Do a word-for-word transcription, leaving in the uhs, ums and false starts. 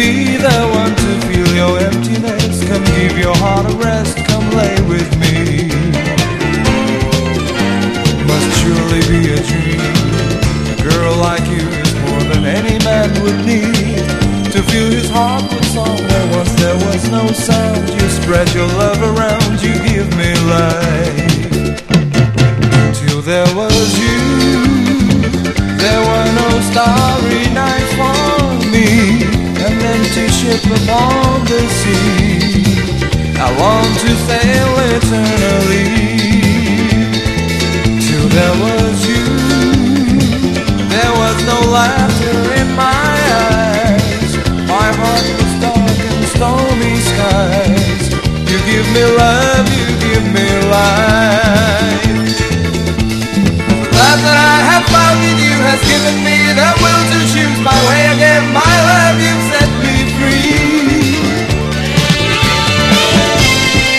be the one to feel your emptiness. Come give your heart a rest, come lay with me. Must surely be a dream. A girl like you is more than any man would need. To fill his heart with song where once there was no sound. You spread your love around, you give me life. Till there was you, there were no starry nights for me. An empty ship upon the sea. I want to sail eternally. Till there was you, there was no laughter in my eyes. My heart was dark and stormy skies. You give me love, you give me life. The love that I have found in you has given me the will to choose my way again. My